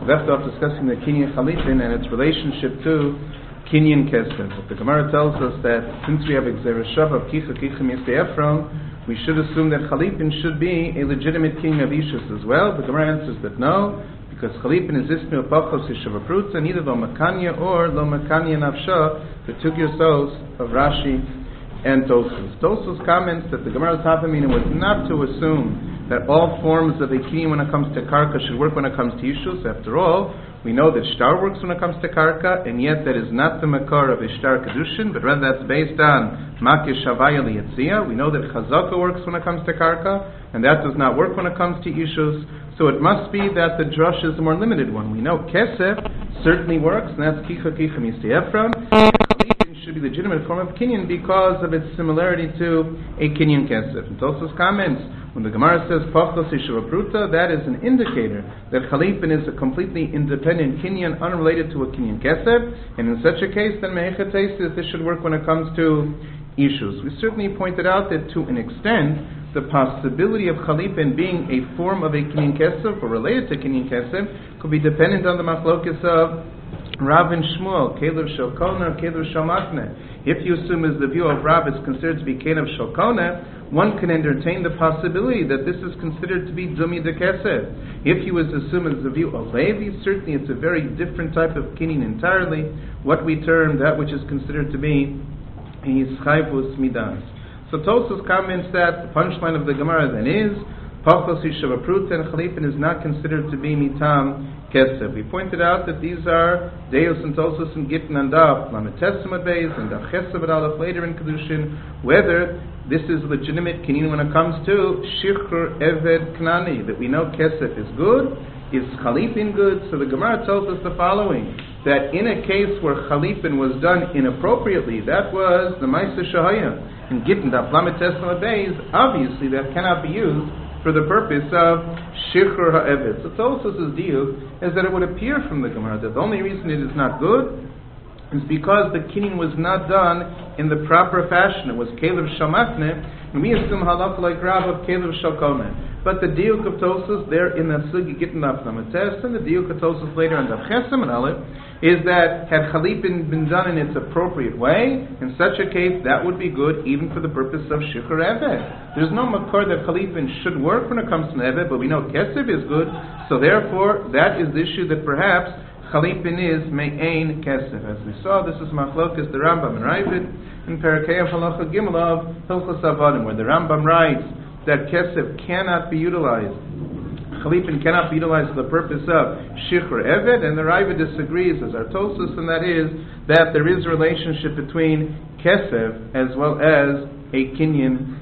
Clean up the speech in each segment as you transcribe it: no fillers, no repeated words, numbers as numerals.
left off discussing the Kinyan Chalipin and its relationship to Kinyan Kesef. The Gemara tells us that since we have Exer Shav of Kicha Misei Ephron, we should assume that Chalipin should be a legitimate king of Ishus as well. The Gemara answers that no, because Chalipin is Isnu Pachos Yishav Aprutza, neither Lo Makanya or Lo Makanya Nafsha, the two Gersos of Rashi and Tosfos. Tosfos comments that the Gemara's Hafamina was not to assume that all forms of a kinyan when it comes to karka should work when it comes to Yishus. After all, we know that shtar works when it comes to karka, and yet that is not the makar of ishtar kedushin, but rather that's based on makir shavaya liyatzia. We know that chazaka works when it comes to karka, and that does not work when it comes to Yishus. So it must be that the drush is a more limited one. We know kesef certainly works, and that's kicha misei Ephron. Should be the legitimate form of kinyan because of its similarity to a kinyan kesef. And Tosfos comments, when the Gemara says Pachos Yishav Apruta, that is an indicator that Chalipin is a completely independent kinyan, unrelated to a kinyan kesef, and in such a case, then Mehechates is this should work when it comes to Ishus. We certainly pointed out that to an extent, the possibility of Chalipin being a form of a kinyan kesef or related to kinyan kesef could be dependent on the machlokes of Rav and Shmuel, Kelev Shalkona, Kelev Shalmakne. If you assume as the view of Rav is considered to be Kelev Shalkona, one can entertain the possibility that this is considered to be Dumi de Kesef. If you assume as the view of Levi, certainly it's a very different type of kinyan entirely, what we term that which is considered to be Yischayvus Midas. So Tosfos comments that the punchline of the Gemara then is Pachos Yishav Aprutza and Chalipin is not considered to be Mitam Kesef. We pointed out that these are Deus and Tosfos and Gittin and Daf, Lamed Testament Beis and Daf Chesed Aleph later in Kedushin, whether this is legitimate kinyan when it comes to Shichr Eved Knani, that we know Kesef is good, is Chalipin good? So the Gemara tells us the following, that in a case where Chalipin was done inappropriately, that was the Maisa Shahaya, and Gittin Daf Lamed Testament Beis, obviously that cannot be used for the purpose of Shichr HaEved. So Tosfos' deal is that it would appear from the Gemara that the only reason it is not good is because the kinyan was not done in the proper fashion. It was Kelev Shalmakne, and we assume halakha like Rav of Kelev Shalkone. But the diuk of Tosfos there in the Sugi Gittin Daf Lamed, and the diuk of Tosfos later on Daf Chesed and Aleph, is that had Chalipin been done in its appropriate way, in such a case that would be good even for the purpose of Shichr Eved. There's no makar that Chalipin should work when it comes to Eved, but we know Kesef is good, so therefore that is the issue that perhaps Chalipin is Me'ein Kesef. As we saw, this is Machlokas the Rambam and Ravid in Parakei of Halacha Gimel of Hilchos Avadim, where the Rambam writes that Kesef cannot be utilized. Chalipin cannot be utilized for the purpose of Shichr Eved, and the Ravid disagrees as our Tosfos, and that is that there is a relationship between Kesef as well as a kinyan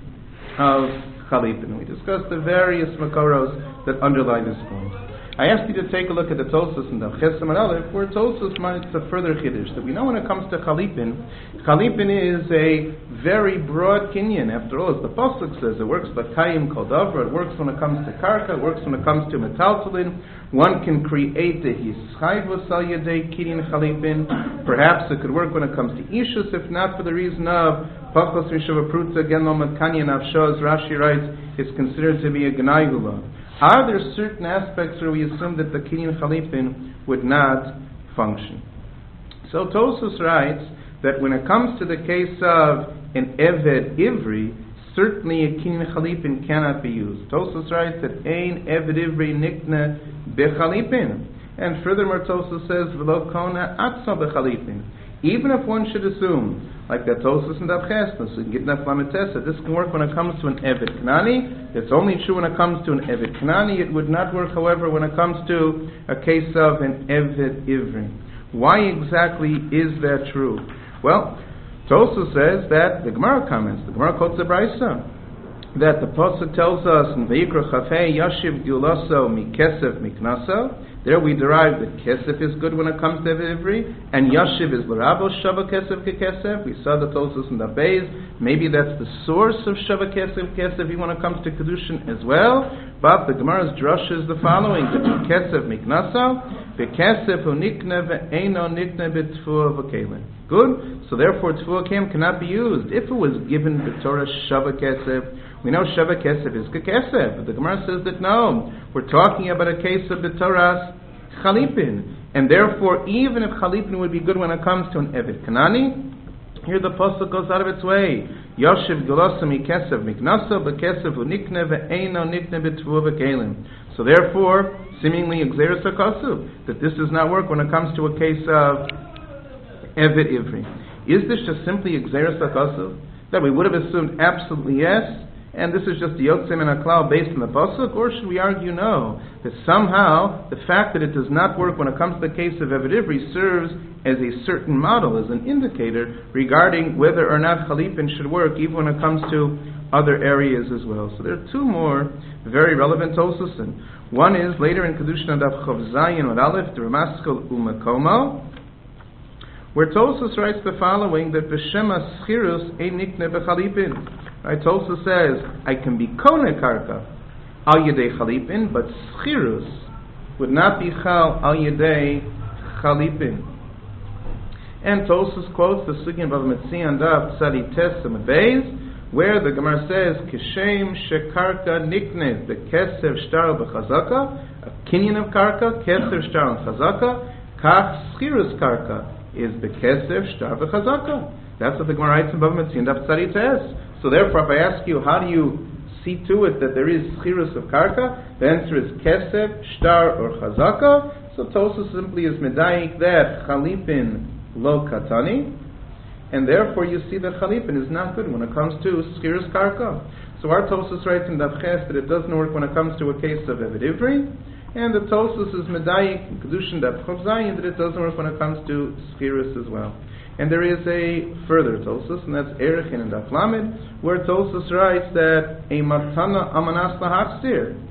of Chalipin. We discussed the various makaros that underlie this point. I asked you to take a look at the Tosfos and the Chesed and Aleph, where Tosfos minds a further chiddush that we know when it comes to Chalipin. Chalipin is a very broad kinyan. After all, as the pasuk says, it works l'kayim kol davra. It works when it comes to karka. It works when it comes to metaltalin. One can create a hischayvus al yedei kinyan Chalipin. Perhaps it could work when it comes to Ishus, if not for the reason of Pachos Yishav Aprutza again lo makanya nafsha, as Rashi writes, is considered to be a gnai hula. Are there certain aspects where we assume that the kinyan Chalipin would not function? So Tosfos writes that when it comes to the case of an Eved Ivri, certainly a kinyan Chalipin cannot be used. Tosfos writes that ein Eved Ivri nikna bechalipin. And furthermore, Tosfos says v'lo kona atza bechalipin. Even if one should assume, like that Tosfos and Daf Chesed, so you can get Daf Lamed, this can work when it comes to an Eved Knani. It's only true when it comes to an Eved Knani. It would not work, however, when it comes to a case of an Eved Ivri. Why exactly is that true? Well, Tosfos says that the Gemara comments, the Gemara quotes the Brisa, that the pasuk tells us in Vayikra Chafei Yashiv Giulaso Mikesef Miknaso. There we derive that Kesef is good when it comes to Ivri, and Yashiv is L'Rabo Shava Kesef Kekesef. We saw the Tosfos in the Beis. Maybe that's the source of Shava Kesef Kesef when it comes to Kedushin as well. But the Gemara's drush is the following: that Kesef Miknaso, Bekesef Unikne Ve'eno Nikne B'Tfua V'Kelin. Good. So therefore, Tfua Kem cannot be used. If it was given the Torah Shava Kesef, we know Shava Kesef is Kekesef, but the Gemara says that no, we're talking about a case of the Torah's chalipin. And therefore, even if chalipin would be good when it comes to an Eved Kanani, here the pasuk goes out of its way. Yoshev Gelosa Mikesev Miknasa Bekesev Unikne Ve'eino Nikne B'Tvu V'Kelim. So therefore, seemingly Exeris HaKasuv, that this does not work when it comes to a case of Eved Ivri. Is this just simply Exeris HaKasuv? That we would have assumed absolutely yes, and this is just the Yotzim and Aklal based on the pasuk, or should we argue no? That somehow the fact that it does not work when it comes to the case of Eved Ivri serves as a certain model, as an indicator regarding whether or not Chalipin should work, even when it comes to other areas as well. So there are two more very relevant Tosusin. One is later in Kedushin Daf Chav Zayin with Aleph, the Ramaskal Umakomo, where Tosus writes the following, that B'Shema Schirus Ein Nikne B'Chalipin. Right, Tosus says, I can be Kone Karka Al Yedei Chalipin, but Schirus would not be Chal Al Yedei Chalipin. And Tosus quotes the Sugin Bava Metzia and Daf Tzadi Tes Beis, where the Gemara says, Kishem Shekarka Nikne B'Kesev Shtar B'Chazaka, a kinyan of Karka, Kesev Shtar B'Chazaka, Kach Schirus Karka is B'Kesev Shtar B'Chazaka. That's what the Gemara writes in Bava Metzia and Daf Tzadi Tes. So therefore, if I ask you, how do you see to it that there is Schirus of Karka, the answer is Kesev, Shtar, or Chazaka. So Tosus simply is Medayik that Chalipin Lo Katani, and therefore you see that Chalipin is not good when it comes to Schirus Karka. So our Tosus writes in Daf Ches that it doesn't work when it comes to a case of Eved Ivri, and the Tosus is Medayik in Kedushin Daf Chav Zayin that it doesn't work when it comes to Schirus as well. And there is a further Tosus, and that's Erechin and Daf Lamed, where Tosus writes that a Matana Amanas Lahachsir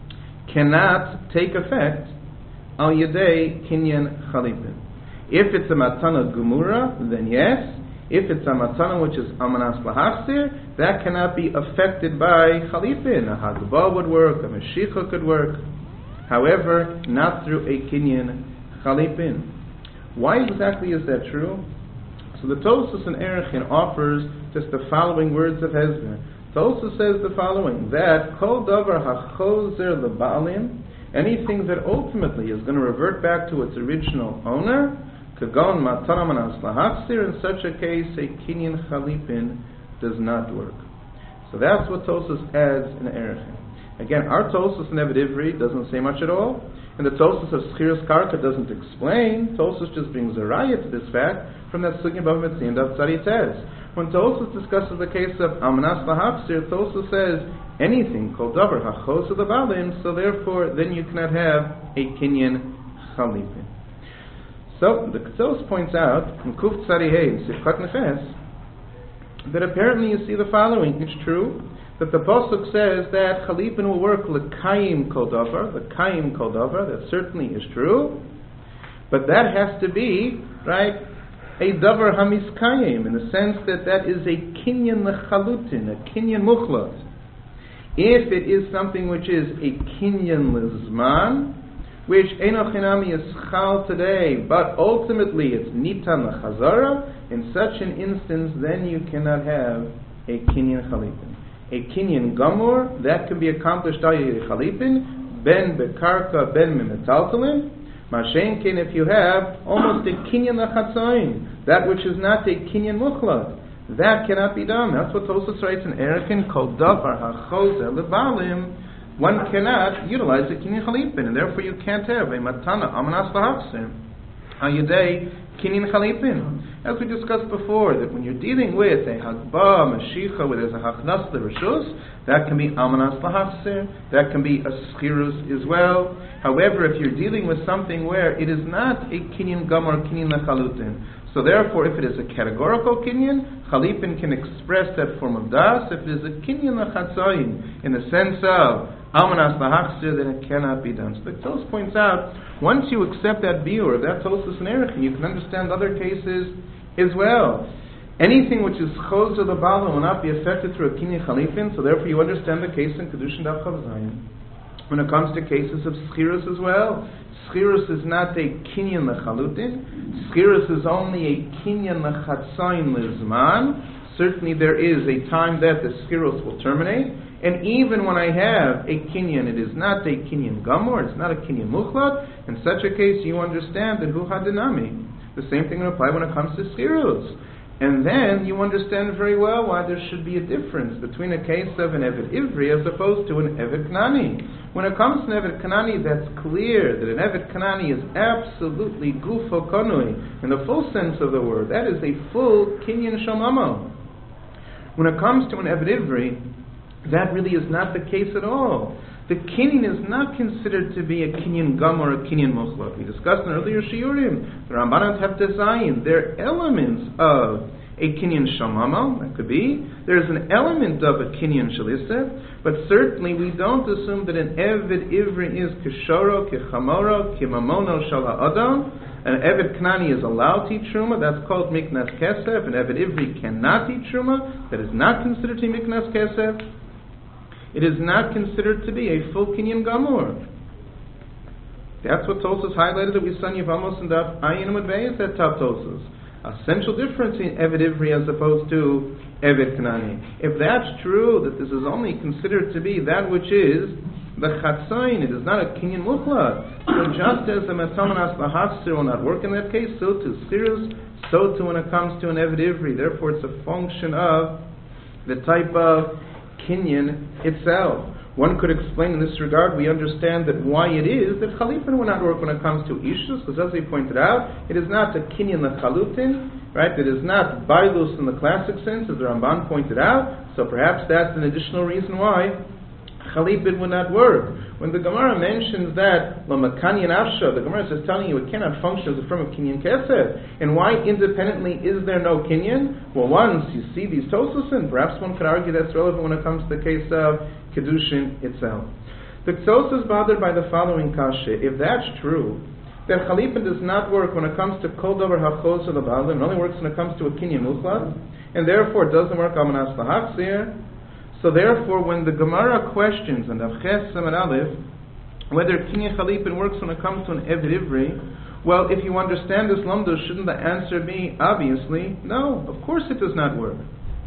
cannot take effect Al Yedei Kinyan Chalipin. If it's a Matana Gemura, then yes. If it's a Matana which is Amanas Lahachsir, that cannot be affected by Chalipin. A Hagbah would work, a Meshicha could work. However, not through a Kinyan Chalipin. Why exactly is that true? So the Tosus in Erechin offers just the following words of Hezbollah. Tosus says the following, that Kol Davar HaChozer LeBaalim, anything that ultimately is going to revert back to its original owner, Kagon Matana Manas Lahachsir, in such a case, a Kinyan Chalipin does not work. So that's what Tosus adds in Erechin. Again, our Tosus in Eved Ivri doesn't say much at all, and the Tosus of Schirus Karka doesn't explain. Tosus just brings a raya to this fact from that Sugya Bava Metzia and Daf Tzadi Tes. When Tosus discusses the case of Amanas Lahachsir, Tosus says anything called Davar HaChoz of the Balim, so therefore then you cannot have a Kinyan Chalipin. So the Ketsos points out in Kuf Tzadi Hey in Sifkat Nefes that apparently you see the following. It's true that the Pasuk says that Chalipin will work l'kayim kol davar, l'kayim kol davar. That certainly is true, but that has to be, right, a davar hamiskayim, in the sense that that is a kinyan lechalutin, a kinyan muchlat. If it is something which is a kinyan lezman, which eno chinami is chal today, but ultimately it's nitan lechazara, in such an instance, then you cannot have a kinyan chalipin. A kinyan gamur, that can be accomplished by a chalipin, ben bekarka, ben mimetaltalin. Mashenkin, if you have almost a kinyan lachatzayin, that which is not a kinyan muchlat, that cannot be done. That's what Tosus writes in Erechin, kol davar hachozer lebalim. One cannot utilize a kinyan chalipin, and therefore you can't have a matana amanas lahachsir hayedei kinyan chalipin. As we discussed before, that when you're dealing with a hagbah, mashicha, where there's a hachnas l'rishus, that can be amanas lahachsir, that can be a schirus as well. However, if you're dealing with something where it is not a kinyan gamar, kinyan lechalutin, so therefore if it is a categorical kinyan, chalipin can express that form of das. If it is a kinyan lechatzayin, in the sense of amanas lahachsir, then it cannot be done. So the Tos points out, once you accept that biur, that Tosus and Erechin, you can understand other cases as well. Anything which is chozer lebala will not be affected through a kinyan chalipin, so therefore you understand the case in Kedushin Daf Chav Zayin. When it comes to cases of schirus as well, schirus is not a kinyan lechalutin. Schirus is only a kinyan lechatzayin lezman. Certainly there is a time that the schirus will terminate, And even when I have a kinyan, it is not a kinyan gamor, it's not a kinyan muchlat. In such a case, you understand that hu hadinami. The same thing will apply when it comes to schirus. And then you understand very well why there should be a difference between a case of an Eved Ivri as opposed to an Eved Kanani. When it comes to an Eved Kanani, that's clear that an Eved Kanani is absolutely gufo konui, in the full sense of the word. That is a full kinyan shalmamo. When it comes to an Eved Ivri, that really is not the case at all. The kinyan is not considered to be a kinyan gam or a kinyan muchlat. We discussed in earlier shiurim. The Rambanot have designed. There are elements of a kinyan shamama, that could be. There's an element of a kinyan shaliseh, but certainly we don't assume that an Eved Ivri is kishoro, kichamoro, kimamono shal ha'adam. An Eved Kanani is allowed to eat truma. That's called miknas kesef. An Eved Ivri cannot eat truma. That is not considered to be miknas kesef. It is not considered to be a full kinyan gamur. That's what Tosas highlighted that we saw in Yevamos and Daf Ayin Amud Beis at top Tosas. Essential difference in Eved Ivri as opposed to Eved Kanani. If that's true, that this is only considered to be that which is the chatzain, it is not a kinyan muchlat. So just as the metamanas lahafsir will not work in that case, so to sirus, so too when it comes to an Eved Ivri. Therefore, it's a function of the type of kinyan itself. One could explain in this regard, we understand that why it is that chalipin will not work when it comes to ishus, because as we pointed out, it is not a kinyan lechalutin, right? It is not bailus in the classic sense, as the Ramban pointed out, so perhaps that's an additional reason why chalipin would not work. When the Gemara mentions that Lamakanyan Afsha, the Gemara is telling you it cannot function as a form of Kinyan Kesef. And why independently is there no Kinyan? Well, once you see these Tosusin, perhaps one could argue that's relevant when it comes to the case of Kedushin itself. The Ktsos is bothered by the following kasha. If that's true, that Chalipin does not work when it comes to Kol Dover HaChos or the Baalim, it only works when it comes to a Kinyan Muchlat, and therefore it doesn't work Amanas Lahachzir. So therefore, when the Gemara questions and Avches Semen Aleph whether Kinyan Chalipin works when it comes to an Eved Ivri, well, if you understand this Lamdo, shouldn't the answer be obviously no? Of course, it does not work.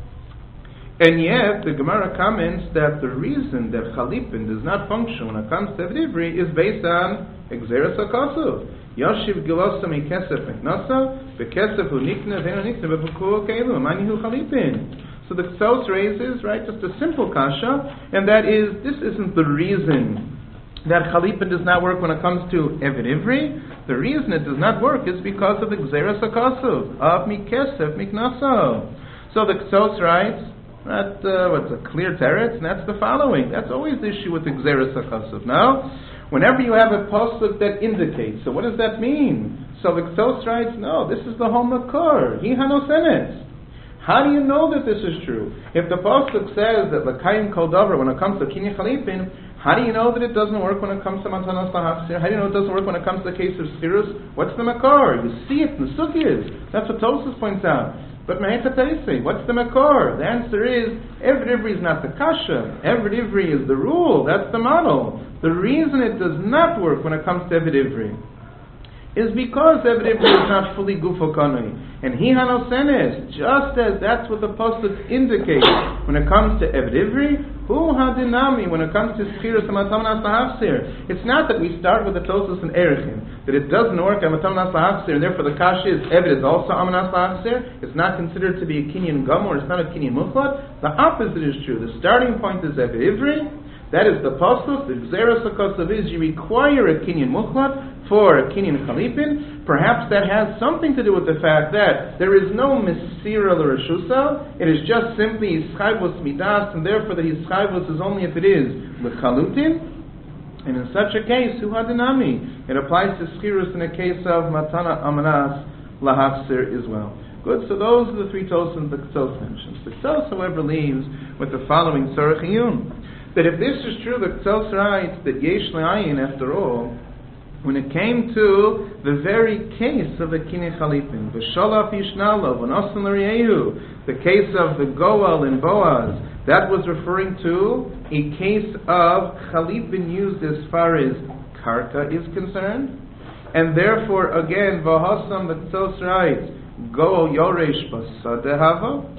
And yet, the Gemara comments that the reason that Chalipin does not function when it comes to Eved Ivri is based on Exeres HaKasuv. Yashiv Gilosa Mi Kesef Miknasa, Bekesef Hu Nikna Veno Nikna Bebukuo Keilu Manihu Chalipin. So the Ktsos raises, right, just a simple kasha, and that is, this isn't the reason that Chalipin does not work when it comes to Eved Ivri. The reason it does not work is because of the Gzeras HaKasuv, of Mikesef Miknaso. So the Ktsos writes, what's a clear teretz, and that's the following. That's always the issue with the Gzeras HaKasuv. Now, whenever you have a pasuk that indicates, so what does that mean? So the Ktsos writes, no, this is the whole makor. Hi hanosenes. How do you know that this is true? If the pasuk says that l'kayim kol davar when it comes to kinyan chalipin, how do you know that it doesn't work when it comes to matanos lahafsir? How do you know it doesn't work when it comes to the case of spirus? What's the makor? You see it in the sukkahs. That's what Tosas points out. But what's the makor? The answer is Eved Ivri is not the kasha. Eved Ivri is the rule. That's the model. The reason it does not work when it comes to Eved Ivri is because Eved Ivri is not fully gufo kanui. And hi hanosenes, just as that's what the pasuk indicates when it comes to Eved Ivri, hu hadinami, when it comes to Schiras and Matamanas Lahafsir. It's not that we start with the Tosas and Erechim, that it doesn't work on Matamanas Lahafsir, and therefore the Kashi is Eved is also Amanas Lahafsir. It's not considered to be a Kinyan Gomor, it's not a Kinyan Muchlat. The opposite is true. The starting point is Eved Ivri. That is the pasuk. The Gzeras HaKasuv is you require a Kinyan Muchlat for a Kinyan Chalipin. Perhaps that has something to do with the fact that there is no Mesira l'Reshusa. It is just simply Yischayvus Midas, and therefore the Yischayvus is only if it is L'Chalutin. And in such a case, Hu Hadinami. It applies to Schirus in a case of Matana Amanas Lahafsir as well. Good, so those are the three Tosas the Ktsos mentions. The Ktsos, however, leaves with the following Tzarech Iyun. That if this is true, the Ktsos writes that Yesh Le'ayin, after all, when it came to the very case of the Kinyan Chalipin, V'sholaf Yishnalo, V'nosan L'Riehu, the case of the Goel and Boaz, that was referring to a case of Chalipin used as far as Karka is concerned, and therefore, again, V'hasam, the Ktsos writes, Goel Yoresh Basadehava,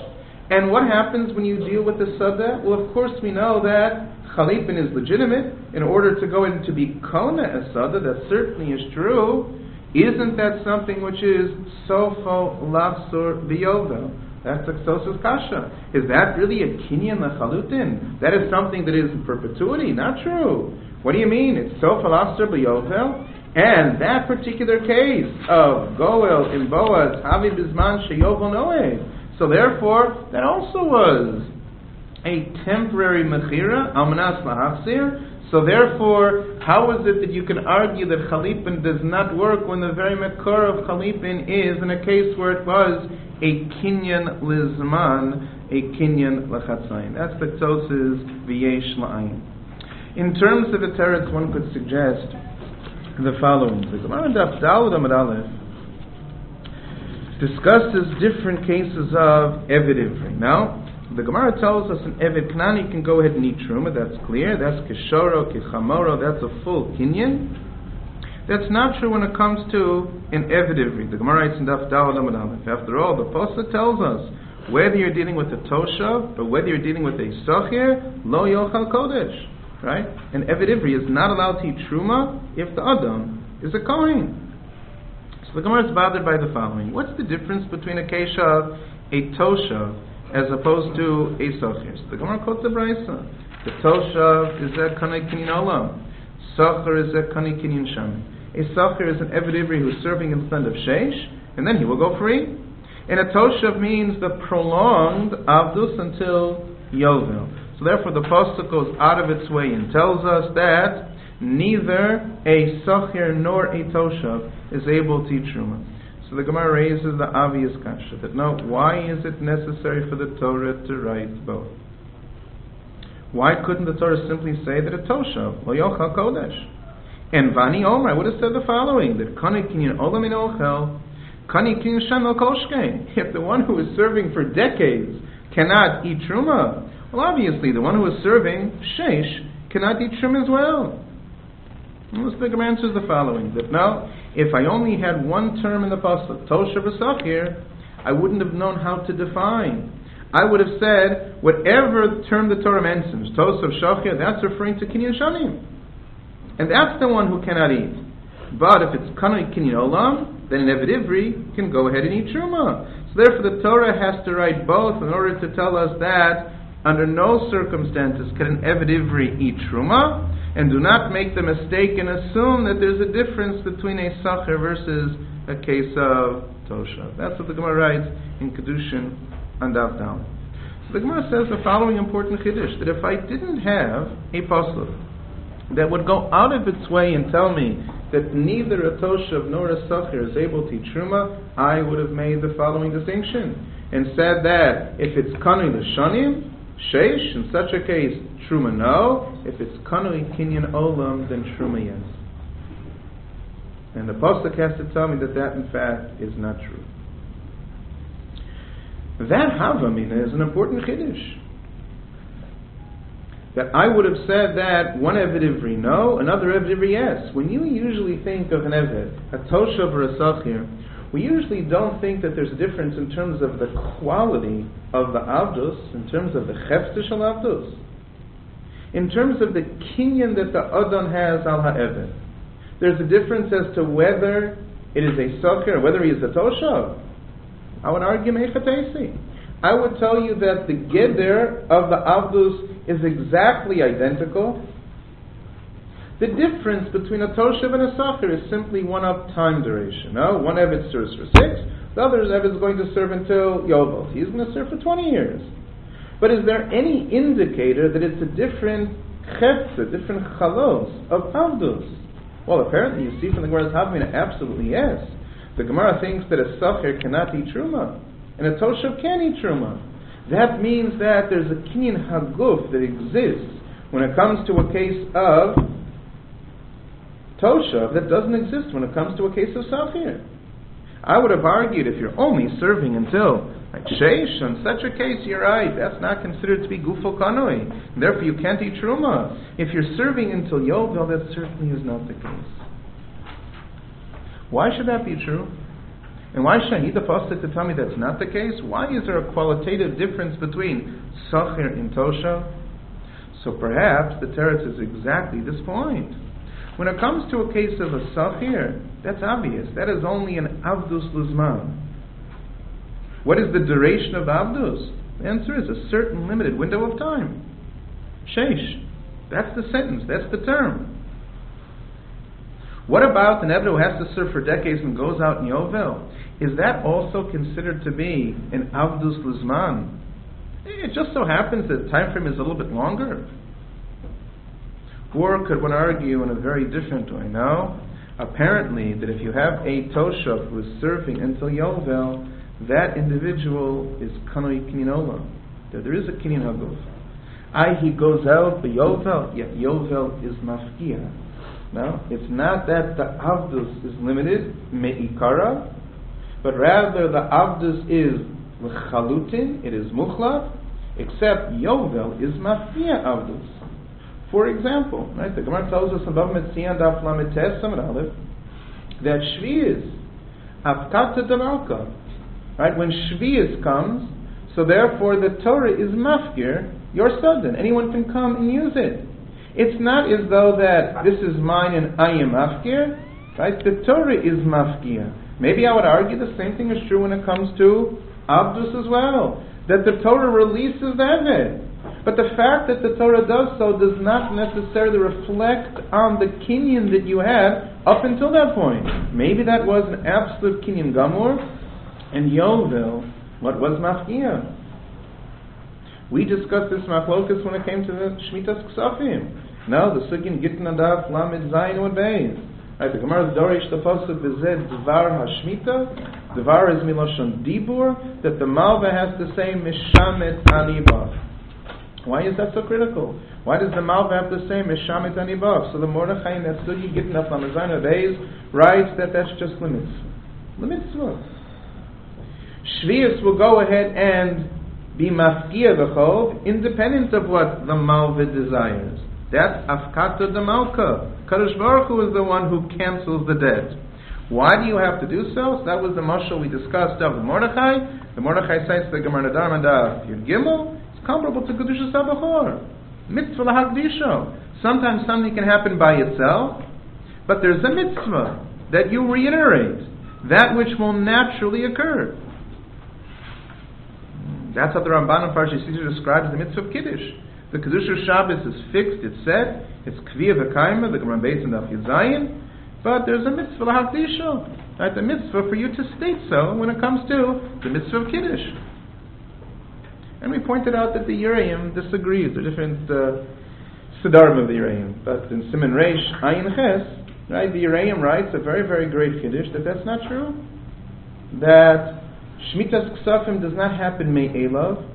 And what happens when you deal with the Sada? Well, of course we know that Chalipin is legitimate. In order to go in to be Kona a Sada, that certainly is true. Isn't that something which is Sofo Lasur B'Yovel? That's Exosus Kasha. Is that really a Kinyan Lechalutin? That is something that is in perpetuity? Not true. What do you mean? It's Sofo Lasur B'Yovel? And that particular case of Goel in Boaz, Havi Bizman Sheyovel Noe. So therefore, that also was a temporary mechira, almanas lahachzir. So therefore, how is it that you can argue that chalipin does not work when the very mekor of chalipin is in a case where it was a kinyan lizman, a kinyan lachatzayin? That's the tzoses v'yesh la'ayin. In terms of the teretz, one could suggest the following: the Gemara Daf Daled Amud Aleph discusses different cases of Eved Ivri. Now, the Gemara tells us an Eved Knani can go ahead and eat Truma, that's clear. That's Kishoro, Kichamoro, that's a full Kinyan. That's not true when it comes to an Eved Ivri. The Gemara writes in Daf Daled Amud Aleph. After all, the Pasuk tells us whether you're dealing with a Toshav or whether you're dealing with a Sachir, Lo Yochal Kodesh. Right? An Eved Ivri is not allowed to eat Truma if the Adam is a Kohen. So the Gemara is bothered by the following. What's the difference between a Keshav, a Toshav, as opposed to a Sachir? So the Gemara quotes the Brisa. The Toshav is a Kanei Kinyan Olam. Sachir is a Kanei Kinyan Shami. A Sachir is an Eved Ivri who's serving instead of Sheish, and then he will go free. And a Toshav means the prolonged Avdus until Yovel. So therefore the Pasuk goes out of its way and tells us that neither a Sachir nor a Toshav is able to eat Truma. So the Gemara raises the obvious kasha that no, why is it necessary for the Torah to write both? Why couldn't the Torah simply say that a Toshav, Lo Yochal Kodesh? And Vani Omer, I would have said the following, that Kanei Kinyan Olam in Ochel, Kanei Kinyan Shem El Kolshkein. If the one who is serving for decades cannot eat Truma, well, obviously, the one who is serving Sheish cannot eat Truma as well. And the Gemara answers the following: that no, if I only had one term in the pasuk, Toshav v'Sachir, I wouldn't have known how to define. I would have said whatever term the Torah mentions, Toshav Shachir, that's referring to Kinyan Shanim, and that's the one who cannot eat. But if it's Kanei Kinyan Olam, then an Eved Ivri can go ahead and eat Truma. So therefore, the Torah has to write both in order to tell us that under no circumstances can an Eved Ivri eat Truma, and do not make the mistake and assume that there's a difference between a Sachir versus a case of Toshav. That's what the Gemara writes in Kedushin and Daf Dal. So the Gemara says the following important chiddush, that if I didn't have a pasuk that would go out of its way and tell me that neither a Toshav nor a Sachir is able to eat Truma, I would have made the following distinction and said that if it's Kanei L'Shanim, Sheish, in such a case, Truma no. If it's Kanei Kinyan Olam, then Truma yes. And the Pasuk has to tell me that that in fact is not true. That Havamina is an important Chiddush. That I would have said that one Eved Ivri no, another Eved Ivri yes. When you usually think of an Eved, a Toshav or a Sachir, we usually don't think that there's a difference in terms of the quality of the Avdus, in terms of the Cheftish al Avdus, in terms of the Kinyan that the Adon has al Ha'eved. There's a difference as to whether it is a Sachir or whether he is a Toshav. I would argue Mechatesi. I would tell you that the Geder of the Avdus is exactly identical. The difference between a Toshav and a Sachir is simply one of time duration. No? One Eved serves for 6, the other Eved is going to serve until Yovel. He's going to serve for 20 years. But is there any indicator that it's a different Chetze, different Chalos of Avdus? Well, apparently you see from the Gemara's Havamina, absolutely yes. The Gemara thinks that a Sachir cannot eat Truma, and a Toshav can eat Truma. That means that there's a Kinyan Haguf that exists when it comes to a case of Toshav that doesn't exist when it comes to a case of Sachir. I would have argued if you're only serving until like Sheish, in such a case you're right, that's not considered to be Gufo Kanoi, therefore you can't eat Truma. If you're serving until Yovel, that certainly is not the case. Why should that be true? And why should I need the pasuk to tell me that's not the case? Why is there a qualitative difference between sachir and toshav? So perhaps the teretz is exactly this point. When it comes to a case of a sachir, that's obvious. That is only an avdus luzman. What is the duration of the avdus? The answer is a certain limited window of time. Sheish. That's the sentence. That's the term. What about an Eved who has to serve for decades and goes out in Yovel? Is that also considered to be an avdus luzman? It just so happens that the time frame is a little bit longer. Or could one argue in a very different way? No. Apparently, that if you have a toshav who is serving until Yovel, that individual is kanoi kinyan olam. There is a kinyan haguf. He goes out the Yovel, yet Yovel is mafkia. No, it's not that the avdus is limited, me'ikara, but rather the avdus is l'chalutin, it is muchlaf, except Yovel is mafkia avdus. For example, right, the Gemara tells us above Metzian Daf Lamed Tes Samad Aleph that Shvi'is Afkata Damalka. Right, when Shvi'is comes, so therefore the Torah is mafkir, your sudden. Anyone can come and use it. It's not as though that this is mine and I am mafkir. Right, the Torah is mafkir. Maybe I would argue the same thing is true when it comes to Abdus as well. That the Torah releases that. But the fact that the Torah does so does not necessarily reflect on the kinyan that you had up until that point. Maybe that was an absolute kinyan gamur, and Yovel, what was mafkiyah? We discussed this machlokas when it came to the Shmitas Ksafim. No, the Sugin Gittin Adaf Lamed Zayin Od Beis. Right, the Gemara Dorish the pasuk Bezed Dvar Hashmita. Dvar is Miloshon Dibur, that the Malva has to say Mishamet Anibav. Why is that so critical? Why does the Malva have to say Mishamet Anibav? So the Mordechai in that Sugi Gittin Adaf Lamed Zayin Od Beis writes that that's just limits. Limits what? Shvius will go ahead and be mafkia v'chov, independent of what the Malva desires. That's afkata de malka. Kadosh Baruch Hu is the one who cancels the debt. Why do you have to do so? So that was the mashal we discussed of the Mordechai. The Mordechai cites the Gemara Nadar Madav Yud Gimel. It's comparable to Kedusha Sabachor. Mitzvah lahakdisho. Sometimes something can happen by itself, but there's a mitzvah that you reiterate, that which will naturally occur. That's how the Ramban and Parshas Yisro describes the mitzvah of Kiddush. The Kedusha Shabbos is fixed, it's set, it's Kviya v'kaima, the Gemara Beis and Daf Yud Zayin, but there's a mitzvah l'hakdisho, right? The mitzvah for you to state so when it comes to the mitzvah of Kiddush. And we pointed out that the Yereim disagrees, the different Siddharim of the Yereim. But in Siman Reish, Ayin Ches, right, the Yereim writes a very, very great Kiddush that that's not true. That Shmitas Ksafim does not happen me'elav,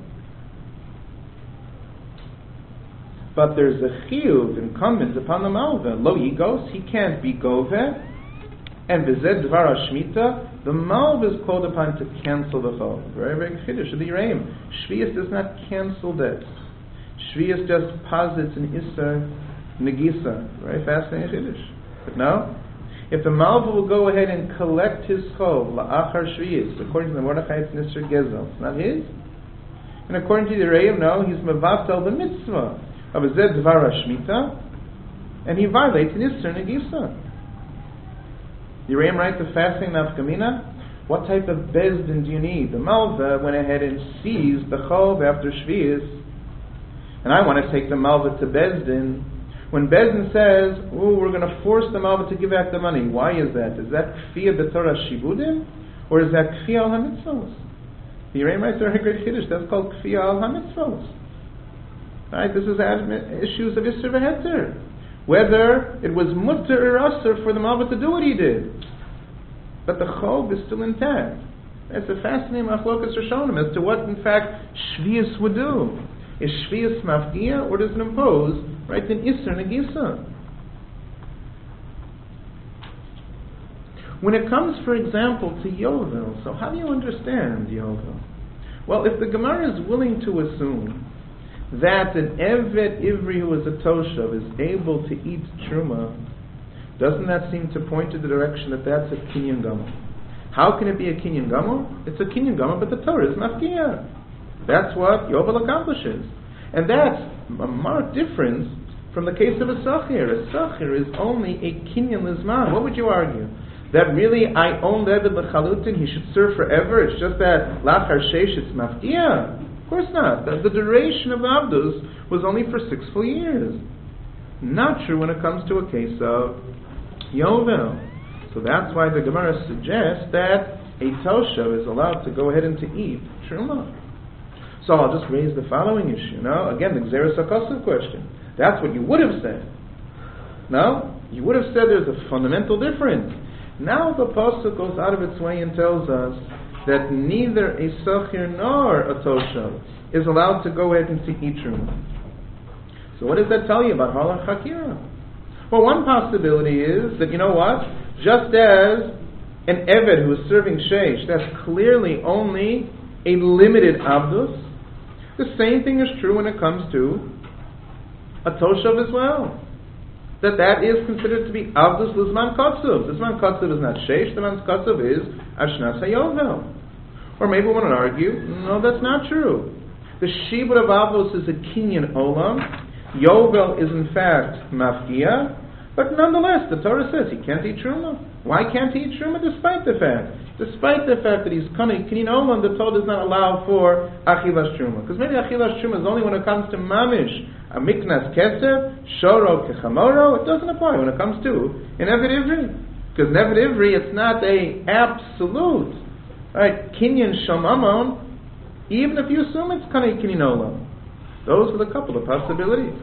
but there's a chiyuv incumbent upon the Malva. Lo yigos, he can't be gove, and v'zed dvar hashmita, the Malva is called upon to cancel the chol. Very, very chiddush of the Yereim. Shvius does not cancel debt. Shvius just posits an isser negisa. Very fascinating chiddush. But no, if the Malva will go ahead and collect his chol la'achar shviyis, according to the Mordechai it's nisr gezel, it's not his. And according to the Yereim, no, he's mevaftel the mitzvah of a zed dvar hashmita, and he violates nisr negisa. The Yereim writes a fascinating nafkamina. What type of bezdin do you need? The Malva went ahead and seized the chol after shviyis, and I want to take the Malva to bezdin. When Bezdin says, "Oh, we're going to force the Malva to give back the money," why is that? Is that kfiyah b'torah shibudim, or is that kfiyah al hamitzvos? The Yereim writes a very great chiddush. That's called kfiyah al hamitzvos. Right? This is issues of Yisr v'Heter. Whether it was mutter or asr for the Malva to do what he did, but the chol is still intact. It's a fascinating machlokas Rishonim as to what, in fact, shviyus would do. Is shviyus mafgia, or does it impose, right, an isser negisa? When it comes, for example, to Yovel, so how do you understand Yovel? Well, if the Gemara is willing to assume that an Evet Ivri who is a Toshav is able to eat Truma, doesn't that seem to point to the direction that that's a Kinyan Gamel? How can it be a kinyan gamor? It's a kinyan gamor, but the Torah is mafkia. That's what Yovel accomplishes. And that's a marked difference from the case of a Sachir. A Sachir is only a kinyan lizman. What would you argue? That really, I own the Eved L'chalutin, he should serve forever, it's just that Lachar Sheish, it's mafkia? Of course not. The duration of Abdus was only for 6 full years. Not true when it comes to a case of Yovel. So that's why the Gemara suggests that a Tosha is allowed to go ahead and to eat Truma. So I'll just raise the following issue. Now, again, the Gzeres HaKosav question. That's what you would have said. No? You would have said there's a fundamental difference. Now the Pasuk goes out of its way and tells us that neither a Sachir nor a Tosha is allowed to go ahead and to eat Truma. So what does that tell you about Halach Hakira? Well, one possibility is that, you know what? Just as an Eved who is serving Sheish, that's clearly only a limited Abdus, the same thing is true when it comes to a Toshav as well. That is considered to be Abdus Lizman Kotsuv. Lizman Kotsuv is not Sheish, the Lizman Kotsuv is Ashnas HaYovel. Or maybe we want to argue, no, that's not true. The Shibud of Avos is a Kinyan Olam. Yovel is in fact Mafkia. But nonetheless, the Torah says he can't eat Truma. Why can't he eat Truma? Despite the fact that he's Kinyan Olam, the Torah does not allow for Achilas Truma. Because maybe Achilas Truma is only when it comes to Mamish, a Miknas Kesef, Shoro Kechamoro. It doesn't apply when it comes to an Eved Ivri. Because in Eved Ivri, it's not a absolute. Right, Kinyan Shomamon, even if you assume it's Kinyan Olam. Those are the couple of possibilities.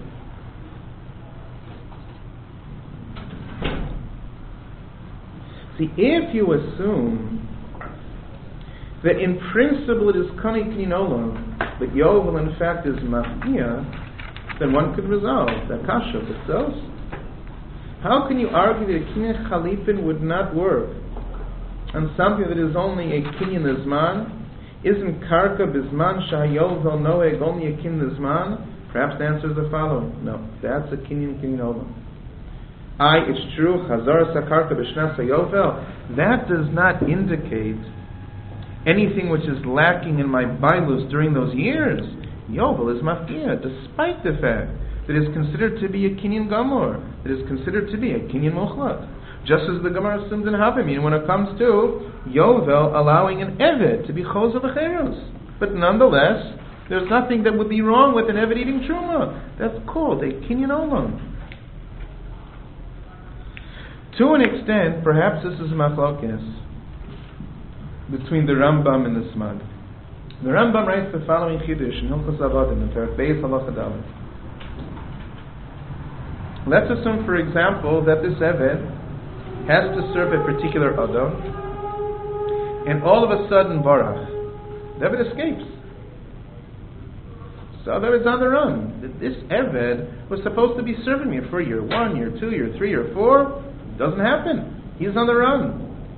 See, if you assume that in principle it is Kinyan Olam, but Yovel in fact is Mafkia, then one could resolve that kasha itself. How can you argue that a Kinyan Chalipin would not work on something that is only a Kinyan Lizman? Isn't Karka Bizman Shayovel Noeg only a Kinyan Lizman? Perhaps the answer is the following. No, that's a Kinyan Olam. It's true, Chazar Sakarka B'Shnas HaYovel. That does not indicate anything which is lacking in my bailus during those years. Yovel is mafkia, despite the fact that it is considered to be a Kinyan Gamor, it is considered to be a Kinyan Muchlat. Just as the Gemara assumes in Havamim when it comes to Yovel allowing an Eved to be Chosa V'Cheros. But nonetheless, there's nothing that would be wrong with an Eved eating Truma. That's called a Kinyan Olam. To an extent, perhaps this is a machlokes between the Rambam and the Smag. The Rambam writes the following Chiddush in Hilchos Avodim in Perek Beis Halacha Daled. Let's assume, for example, that this Eved has to serve a particular Adam, and all of a sudden, Barach, the Eved escapes. So the Eved's on the run. This Eved was supposed to be serving me for year 1, year 2, year 3, year 4. Doesn't happen. He's on the run.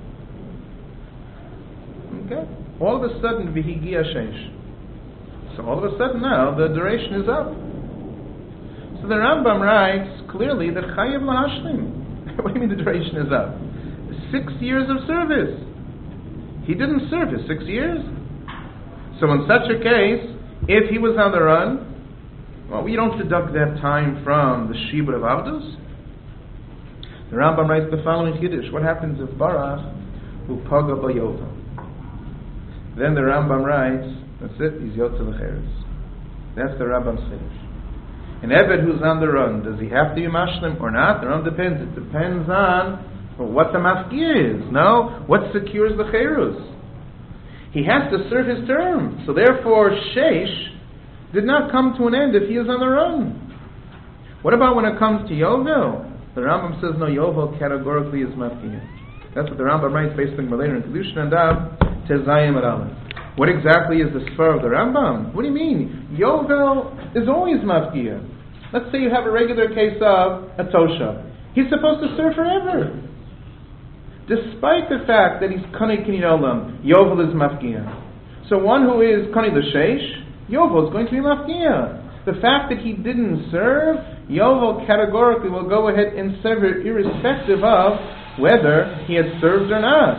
Okay? All of a sudden, Vihigia Sheish. So all of a sudden now, the duration is up. So the Rambam writes clearly that Chayev Lahashlim. What do you mean the duration is up? 6 years of service. He didn't serve his 6 years. So in such a case, if he was on the run, well, we don't deduct that time from the Shibud of Avdus. The Rambam writes the following Chiddush. What happens if Barach upaga b'yovel? Then the Rambam writes, that's it, he's Yotze L'cheres. That's the Rambam's Chiddush. An Eved who's on the run, does he have to be mashlim or not? The Rambam depends. It depends on what the mafkir is. No? What secures the cherus? He has to serve his term. So therefore, Sheish did not come to an end if he is on the run. What about when it comes to Yovel? The Rambam says no, Yovel categorically is mafkir. That's what the Rambam writes based on Malater and Kedushin and Dab, Tezayim and Aleph. What exactly is the sfar of the Rambam? What do you mean? Yovel is always mafkir. Let's say you have a regular case of a Tosha. He's supposed to serve forever. Despite the fact that he's Kani Kinyan Olam, Yovel is mafkir. So one who is Kani L'Sheish, Yovel is going to be mafkir. The fact that he didn't serve, Yovel categorically will go ahead and sever irrespective of whether he has served or not.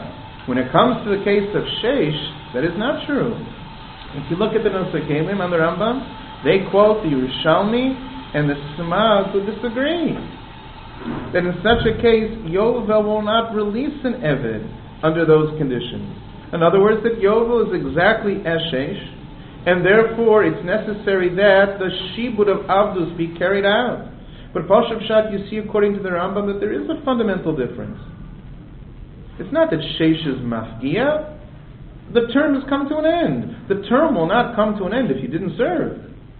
When it comes to the case of Sheish, that is not true. If you look at the Nusakelim on the Rambam, they quote the Yerushalmi and the Smag who disagree. That in such a case, Yovel will not release an Eved under those conditions. In other words, that Yovel is exactly as Sheish, and therefore it's necessary that the Shibud of Avdus be carried out. But Pashup Shat, you see according to the Rambam that there is a fundamental difference. It's not that Sheish is Mafgia. The term has come to an end. The term will not come to an end if you didn't serve.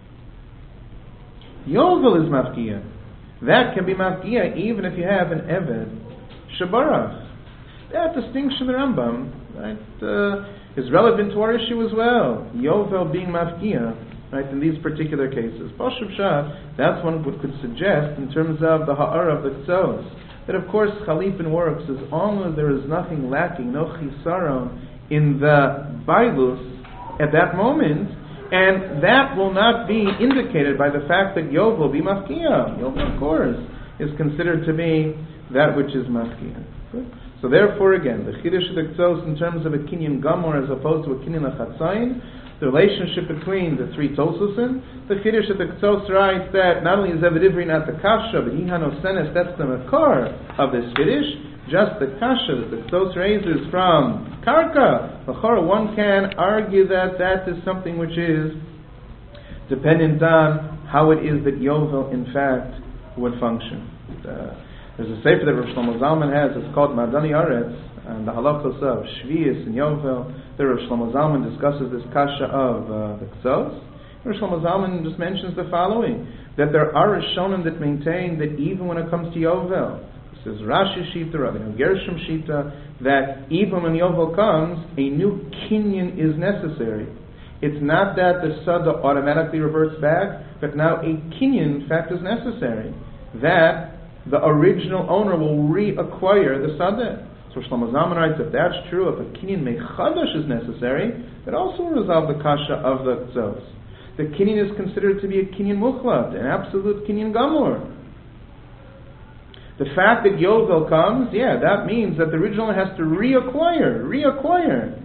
Yovel is Mafgia. That can be Mafgia even if you have an Eved Shabarach. That distinction in the Rambam, right, is relevant to our issue as well. Yovel being Mafgia, right, in these particular cases. Pashup Shah, that's one what could suggest in terms of the Ha'ara of the Tzos. That of course Chalipin works as long as there is nothing lacking, no chisaron in the Bailus at that moment, and that will not be indicated by the fact that Yovel will be Mafkia. Yovel, of course, is considered to be that which is Mafkia. So therefore, again, the Chiddush of the Tzos in terms of a Kinyan Gamor as opposed to a Kinyan Achatzayin, the relationship between the three Tosusim, the Chiddush of the Tzos writes that not only is Eved Ivri not the Kasha, but Yihan Osenes, that's the Makar of this Chiddush, just the Kasha that the Tzos raises from Karka. One can argue that that is something which is dependent on how it is that Yovel in fact would function. There's a sefer that Rav Shlomo Zalman has, it's called Madani Aretz, and the halachos of Shvius and Yovel. There Rav Shlomo Zalman discusses this kasha of the Tzos. Rav Shlomo Zalman just mentions the following, that there are Rishonim that maintain that even when it comes to Yovel, this is Rashi Shita, Rabbeinu Gershom Shita, that even when Yovel comes, a new kinyan is necessary. It's not that the Sada automatically reverts back, but now a kinyan in fact is necessary. That the original owner will reacquire the Sadeh. So Shlomo Zalman writes, if that's true, if a kinyan mechadash is necessary, it also will resolve the kasha of the Tzos. The kinyan is considered to be a kinyan muchlat, an absolute kinyan gamur. The fact that Yovel comes, that means that the original has to reacquire.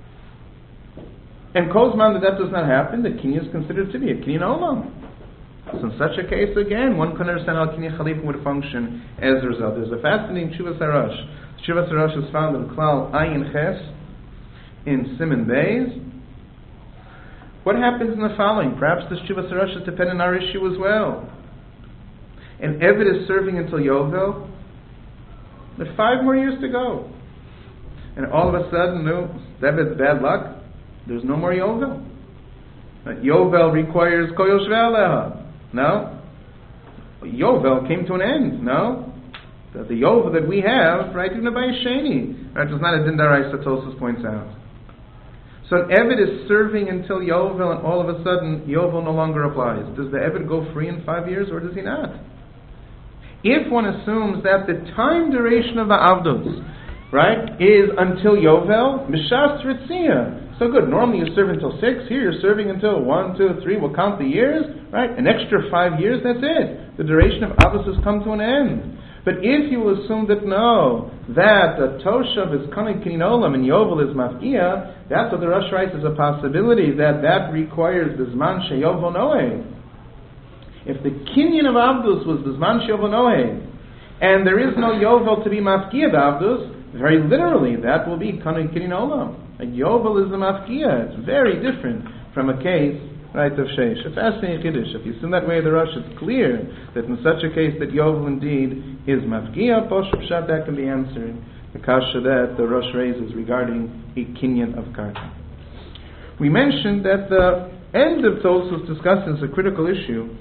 And Kozman, that does not happen, the kinyan is considered to be a kinyan olam. So in such a case, again, one can understand how Kinyan Chalipin would function as a result. There's a fascinating Tshuvas Harash. Tshuvas Harash is found in Klal Ayin Ches, in Siman Beis. What happens in the following? Perhaps this Tshuvas Harash is dependent on our issue as well. And Eved is serving until Yovel. There's 5 more years to go. And all of a sudden, Eved's bad luck. There's no more Yovel. Yovel requires Kol Yoshvei Aleha. No. Yovel came to an end. No. The Yovel that we have, right, even by Sheni, right, is not a Din Daraisa, Tosfos points out. So an Eved is serving until Yovel, and all of a sudden Yovel no longer applies. Does the Eved go free in 5 years, or does he not? If one assumes that the time duration of the Avdos, right, is until Yovel, Mishas Ritziyah. So good, normally you serve until 6, here you're serving until 1, 2, 3, we'll count the years, right? An extra 5 years, that's it. The duration of Avos has come to an end. But if you will assume that no, that the Toshav is coming Kinyan Olam and Yovel is Mafgia, that's what the Rosh writes as a possibility, that requires the Zman Sheyovel Noeh. If the Kinyan of Avdos was the Zman Sheyovel Noeh, and there is no Yovel to be Mafgia of Avdos, very literally, that will be Kinyan Olam. A Yovel is the Mafkia. It's very different from a case, right, of Sheish. A fascinating Chiddush. If you assume that way the Rosh, it's clear that in such a case that Yovel indeed is Mafkia, Poshup Shat, that can be answered. The kasha that the Rosh raises regarding a Kinyan of Karka. We mentioned that the end of Tosfos discusses a critical issue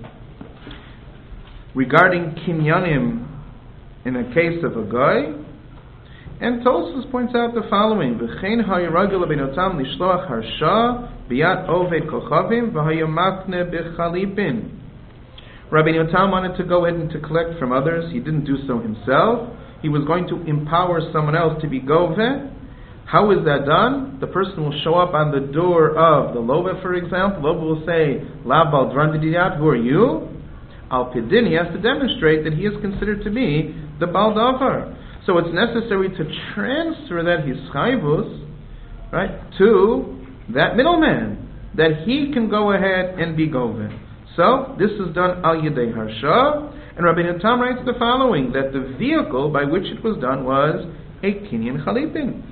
regarding Kinyanim in a case of a guy. And Tosfos points out the following: V'chein ha'yiragel b'notam lishloach harsha b'yat oved kochavim v'hayamakne b'chalipin. Rabbi Yotam wanted to go ahead and to collect from others. He didn't do so himself. He was going to empower someone else to be gove. How is that done? The person will show up on the door of the love, for example. Love will say, La baldran didiyat, who are you? Al pidin, he has to demonstrate that he is considered to be the baldavar. So it's necessary to transfer that hischayvus, right, to that middleman, that he can go ahead and be goven. So this is done al yedei harsha, and Rabbeinu Tam writes the following, that the vehicle by which it was done was a kinyan chalipin.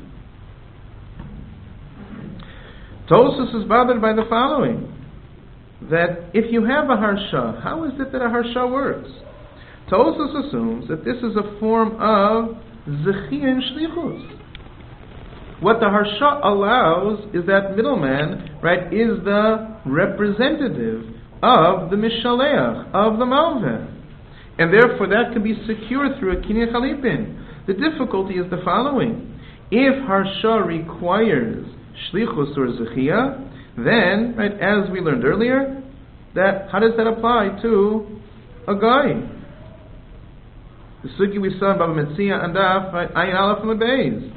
Tosfos is bothered by the following, that if you have a harsha, how is it that a harsha works? Tosfos assumes that this is a form of zechiyah and shlichus. What the harsha allows is that middleman, right, is the representative of the mishaleach, of the malveh. And therefore that can be secured through a kinyan chalipin. The difficulty is the following. If harsha requires shlichus or zechiyah, then, right, as we learned earlier, that how does that apply to a guy? The sugi we saw in Baba Metzia and Daf, right, Ayin Aleph and Beis.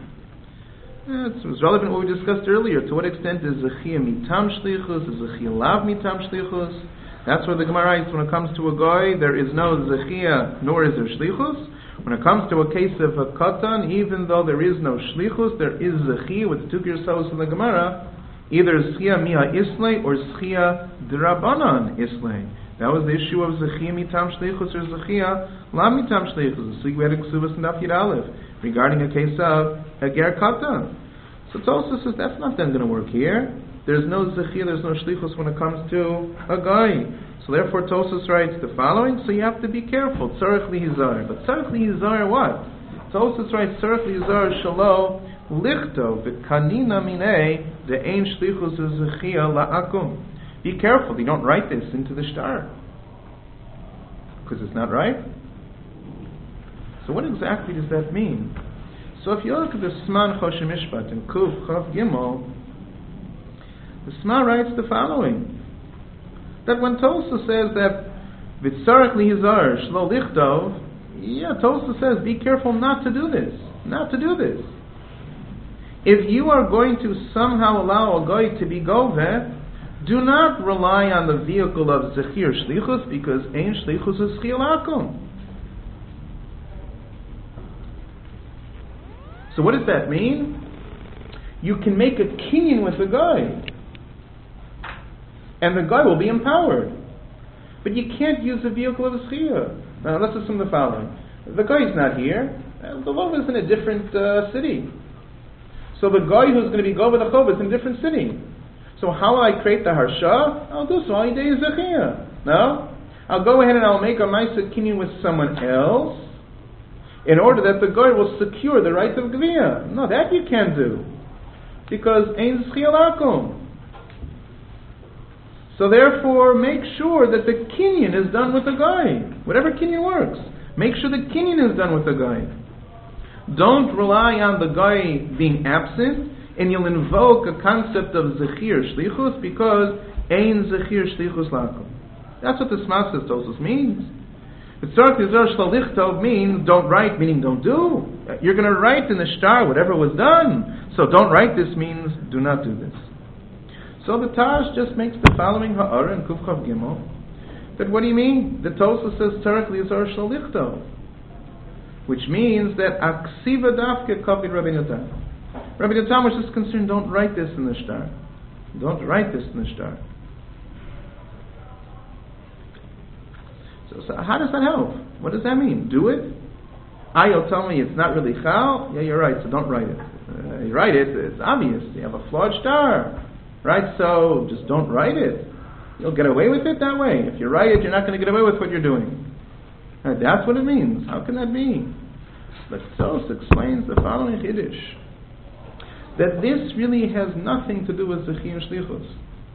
It was relevant to what we discussed earlier. To what extent is zechiyah mitam shlichus? Is zechiyah lav mitam shlichus? That's where the Gemara writes, when it comes to a guy, there is no zechiyah, nor is there shlichus. When it comes to a case of a katan, even though there is no shlichus, there is zechiyah with the two girsos in the Gemara, either zechiyah miha islay or zechiyah drabanan islay. That was the issue of zechiyah mitam shlichus or zechiyah la mitam shlichus. We had a ksuvas and daf yud aleph regarding a case of a ger katan. So Tosfos says that's not then going to work here. There's no zechiyah, there's no shlichus when it comes to a guy. So therefore Tosfos writes the following, so you have to be careful. Tzarech lihizar. But tzarech lihizar what? Tosfos writes, tzarech lihizar shalo lichto v'kanina minei de'ein shlichus zechiyah la'akum. Be careful, you don't write this into the shtar, because it's not right. So what exactly does that mean? So if you look at the Sman Choshen Mishpat in Kuf Chav Gimel, the Sma writes the following, that when Tosfos says that V'tzarech lihizar shlo lichtov, Tosfos says be careful not to do this, not to do this. If you are going to somehow allow a guy to be goveh, do not rely on the vehicle of zechir shlichus, because ein shlichus is chilakum. So what does that mean? You can make a kinyan with the guy, and the guy will be empowered. But you can't use the vehicle of zechir. Now let's assume the following. The guy is not here. The love is in a different city. So the guy who's going to be go with the chov is in a different city. So how will I create the harsha? I'll do so. I'll day zechiyah. No? I'll go ahead and I'll make a ma'aseh kinyan with someone else in order that the guy will secure the right of gviyah. No, that you can't do, because ein zechiyah lakum. So therefore, make sure that the kinyan is done with the guy. Whatever kinyan works, make sure the kinyan is done with the guy. Don't rely on the guy being absent, and you'll invoke a concept of zechir shlichus, because ein zechir shlichus lakum. That's what the Sma says Tosfos means. V'tzarech lihizar shlo lichtov means don't write, meaning don't do. You're going to write in the shtar whatever was done. So don't write this means do not do this. So the Taj just makes the following ha'ara in Kuf Chav Gimel. That what do you mean? The Tosfos says tzarech lihizar shlo lichtov, which means that aksiva dafke kavod Rabbeinu Tam. Rabbeinu Tam was just concerned, don't write this in the shtar. Don't write this in the shtar. So how does that help? What does that mean? Do it? You'll tell me it's not really chal? Yeah, you're right, so don't write it. You write it, it's obvious. You have a flawed shtar. Right? So just don't write it. You'll get away with it that way. If you write it, you're not going to get away with what you're doing. Right, that's what it means. How can that be? But Tosfos explains the following chiddush, that this really has nothing to do with zechir and shlichus.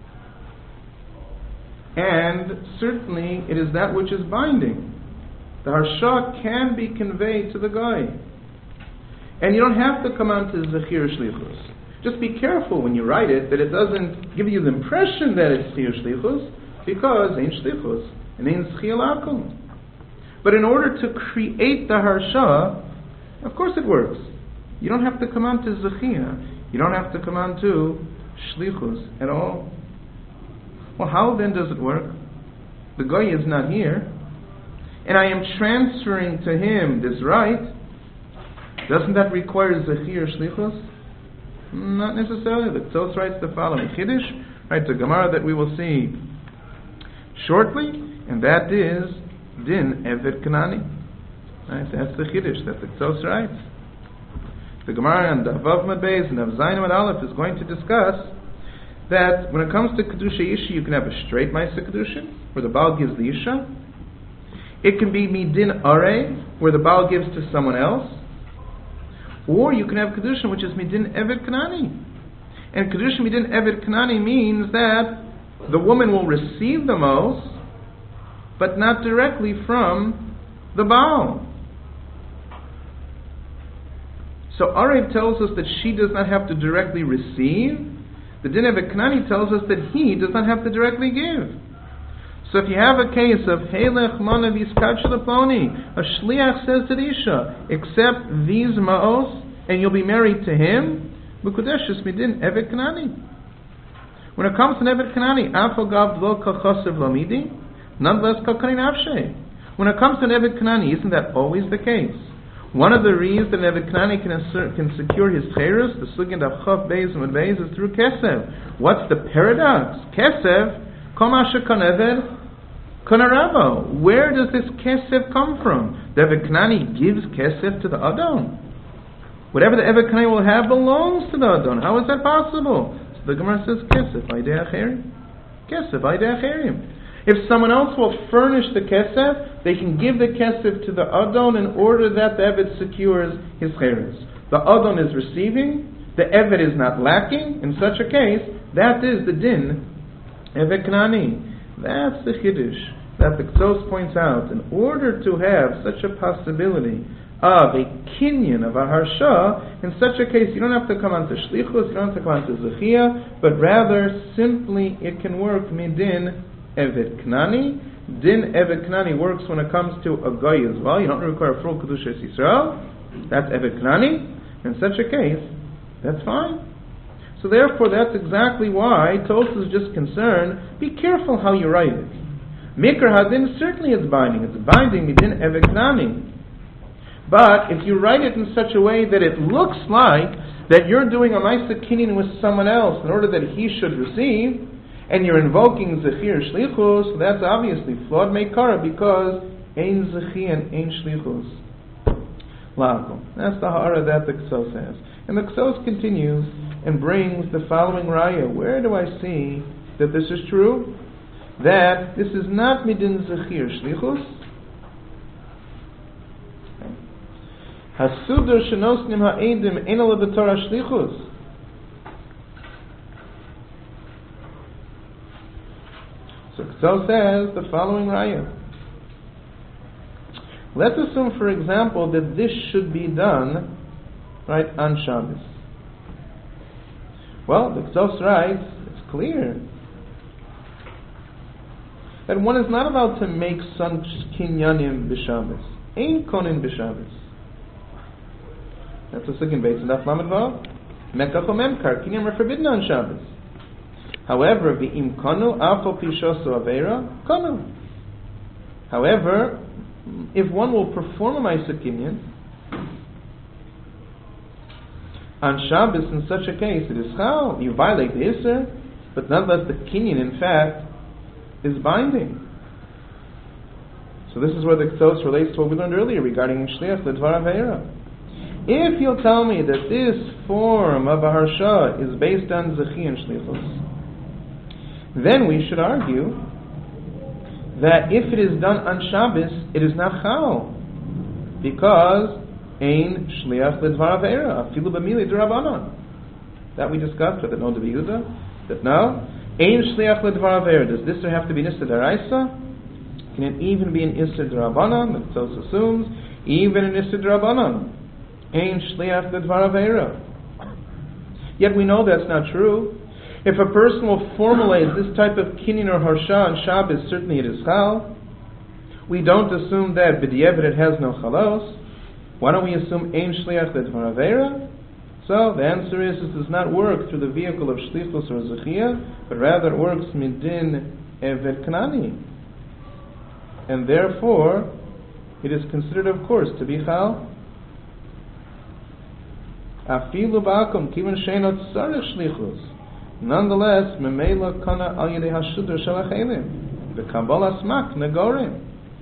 And certainly it is that which is binding. The harsha can be conveyed to the guy. And you don't have to come on to zechir shlichus. Just be careful when you write it that it doesn't give you the impression that it's zechir shlichus, because ain't shlichus and ain't zechir lakum. But in order to create the harsha, of course it works. You don't have to come on to zechir. You don't have to come on to shlichus at all. Well, how then does it work? The guy is not here, and I am transferring to him this right. Doesn't that require Zechir Shlichus? Not necessarily. The Tzos writes the following Chiddush, writes a Gemara that we will see shortly, and that is Din Evet Kanani. Right? That's the Chiddush that the Tzos writes. The Gemara and the Avav Beis and the Zayin Aleph is going to discuss that when it comes to Kedusha Isha, you can have a straight Maisa Kedushin, where the Baal gives the Isha. It can be Midin Arei, where the Baal gives to someone else. Or you can have Kedushin, which is Midin Evet Kanani. And Kedushin Midin Evet Kanani means that the woman will receive the most, but not directly from the Baal. So Arev tells us that she does not have to directly receive. The Din Evet Kanani tells us that he does not have to directly give. So if you have a case of Heilech Mana Vizkad Shalaponi, a Shliach says to the Isha, accept these Ma'os and you'll be married to him, B'Kodeshes Midin Evet Kanani. When it comes to Evet Kanani, Afogav Lo Kachosev Lamidi, nonetheless Kakani Nafshe. When it comes to Evet Kanani, isn't that always the case? One of the reasons that Evet Kanani can secure his Cheirus, the Sugin of Chav Beis and Beis, is through Kesev. What's the paradox? Kesev, Kol Masha Kaneved, Kanarabo. Where does this Kesev come from? The Evet Kanani gives Kesev to the Adon. Whatever the Evet Kanani will have belongs to the Adon. How is that possible? So the Gemara says, Kesef Aidei Acherim. Kesef Aidei Acherim. If someone else will furnish the Kesef, they can give the Kesef to the Adon in order that the Evet secures his Cheres. The Adon is receiving, the Evet is not lacking. In such a case, that is the Din Evet Kanani. That's the Chiddush that the Ktsos points out. In order to have such a possibility of a kinyan of a harsha, in such a case you don't have to come on to shlichus, you don't have to come on to zechia, but rather simply it can work midin evet knani. Din evet knani works when it comes to a goy as well. You don't require full kedushas Yisrael. That's evet knani. In such a case, that's fine. So therefore, that's exactly why Tosfos is just concerned. Be careful how you write it. Mikra hadin certainly is binding. It's binding midin evet knani. But if you write it in such a way that it looks like that you're doing a Maisa Kinyan with someone else in order that he should receive, and you're invoking Zechir Shlichus, that's obviously flawed Meikara, because Ein Zechi and Ein Shlichus. Lakum. That's the Ha'ara that the Ktsos has. And the Ktsos continues and brings the following Raya. Where do I see that this is true? That this is not Midin Zechir Shlichus. Hasudur shenosnim ha'edim ein ala b'torah shlichus. So Ktsos says the following raya. Let's assume, for example, that this should be done right on Shabbos. Well, the Ktsos writes, it's clear that one is not allowed to make some kinyanim b'Shabbos. Ein konin b'Shabbos. That's the second base in Daf Lamed Vav. Mekach or Memkar, Kinyan are forbidden on Shabbos. However, v'im konu afal pishosu avera konu. However, if one will perform a Maisa Kinyan on Shabbos, in such a case, it is chal. You violate the Isser, but nonetheless the Kinyan, in fact, is binding. So this is where the Ktsos relates to what we learned earlier regarding Shliach L'Dvar Aveira. If you'll tell me that this form of a harsha is based on Zechi and Shlichus, then we should argue that if it is done on Shabbos, it is not chal, because ein shliach l'dvar aveira afilu b'mili d'Rabbanan. That we discussed with the Noda B'Yehuda. That now ein shliach l'dvar aveira. Does this have to be Issa D'Oraisa? Can it even be an Issa D'Rabbanan? The Ktsos assumes even an Issa D'Rabbanan. Ein shliach l'dvar aveira. Yet we know that's not true. If a person will formulate this type of kinyan or harsha on Shabbos, certainly it is chal. We don't assume that b'diavad it has no chalos. Why don't we assume ein shliach l'dvar aveira? So the answer is this does not work through the vehicle of shlichus or zechia, but rather it works midin evet kanani. And therefore, it is considered, of course, to be chal. Afilu ba'akum kiven she'enot tzarich shlichus. Nonetheless, memela kana al yedei hashudra shel hachelim, the kabbalah smak negorim.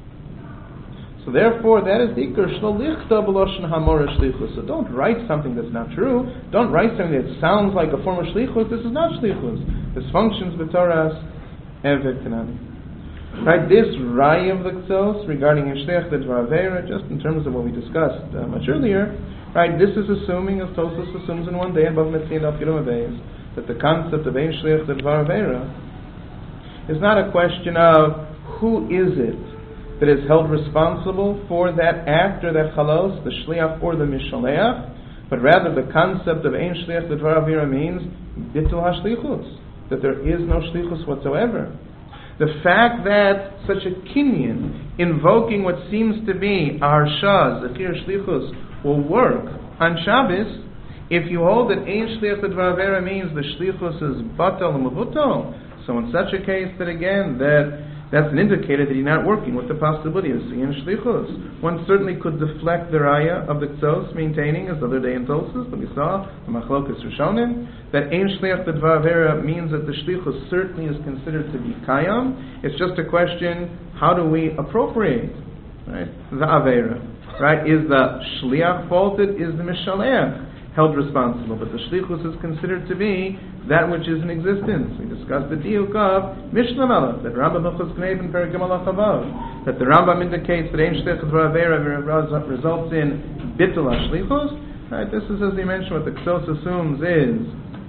So therefore, that is the ikar shlo lichta b'loshen hamor shlichus. So don't write something that's not true. Don't write something that sounds like a form of shlichus. This is not shlichus. This functions b'toras eved kanani. Right, this raya of the Ksos regarding Yishlech the Dvar Avera, just in terms of what we discussed much earlier, right, this is assuming, as Tosfos assumes in one day above Metzin of Yidum Abayis, that the concept of Ein Shliach the Dvar Avera is not a question of who is it that is held responsible for that act or that chalos, the Shliach or the Mishaleach, but rather the concept of Ein Shliach the Dvar Avera means Bitul HaShlichus, that there is no Shlichus whatsoever. The fact that such a kinyan, invoking what seems to be Aharsha, Zechir Shlichus, will work on Shabbos, if you hold that Ein Shliach L'Dvar Avera means the Shlichus is Batal and Mevutal, so in such a case that again, that's an indicator that you're not working with the possibility of seeing Shlichus. One certainly could deflect the raya of the Ksos, maintaining, as the other day in Tosfos, that we saw, the Machlokas Rishonim, that Ein Shliach L'Dvar Avera means that the Shlichus certainly is considered to be Kayam. It's just a question, how do we appropriate, right, the Avera? Right? Is the Shliach faulted? Is the Mishaleach held responsible? But the Shlichus is considered to be that which is in existence. We discussed the diuk of Mishnah Malach, that Rambam Hilchos Knei ben Perek Gimel Chavav, that the Rambam indicates that Ein Shliach L'Dvar Avera results in Bitul HaShlichus. Right? This is, as we mentioned, what the Ksos assumes is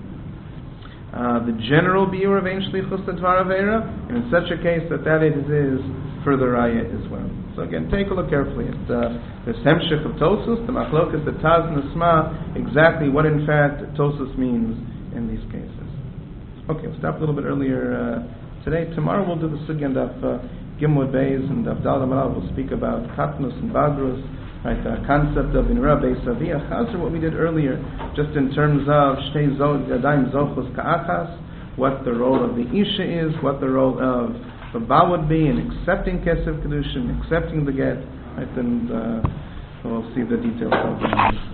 the general biur of Ein Shlichus L'Dvar Avera, and in such a case that it is further raya as well. So again, take a look carefully at the Hemshech of Tosfos, the Machlokas, the Taz and the Sma, exactly what in fact Tosfos means in these cases. Okay, we'll stop a little bit earlier today. Tomorrow we'll do the Sugya of Gimel Beis and of Dal Amalal. We'll speak about Katnus and Badrus, right, the concept of Inra Beis Aviyah. Chazar, what we did earlier, just in terms of Shtei Yadayim Zochos Ka'achas, what the role of the Isha is, what the role of the Ba would be in accepting Kesef Kedushin, accepting the get, right, and we'll see the details of it.